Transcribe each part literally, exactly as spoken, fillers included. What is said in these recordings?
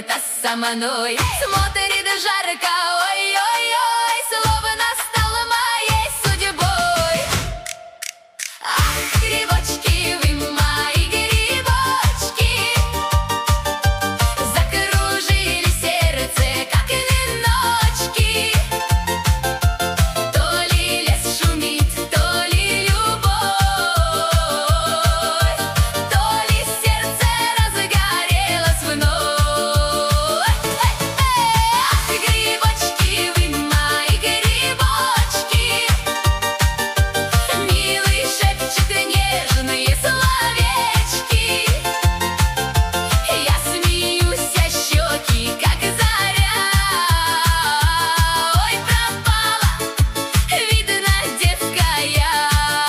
это со мной. Смотрит жарко, ой-ой-ой, словно стала моей судьбой. Ах, грибочки, вы мои грибочки, закружили сердце, как веночки. То ли лес шумит, то ли любовь, то ли сердце разгорелось вновь. Ах, грибочки, вы мои грибочки, милый шепчет нежные словечки. Я смеюсь, а щеки, как заря. Ой, пропала, видно, детка я.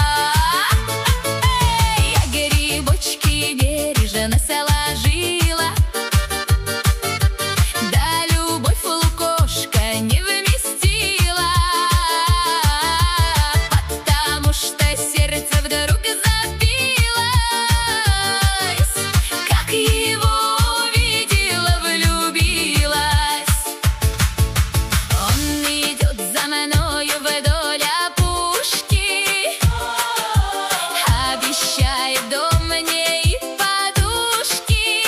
Я грибочки бережно сложила, да любовь лукошка не вместила, потому что сердце вдруг забилось. Как его увидела, влюбилась. Он идет за мною вдоль опушки, обещает дом мне и подушки,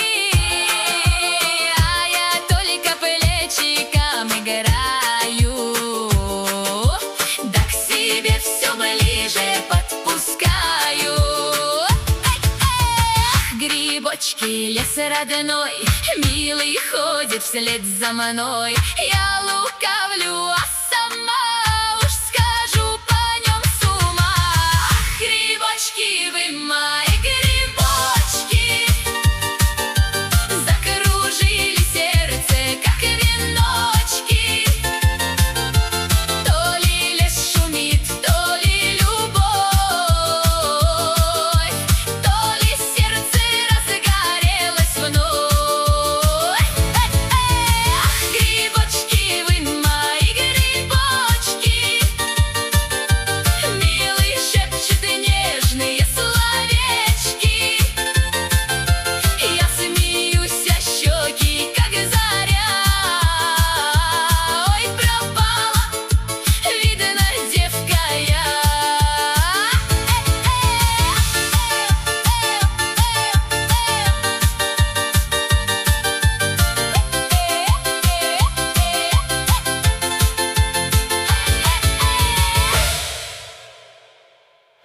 а я только плечиком играю, да к себе все ближе подпускаю. Эх, грибочки, лес родной, милый ходит вслед за мной. Я лукавлю,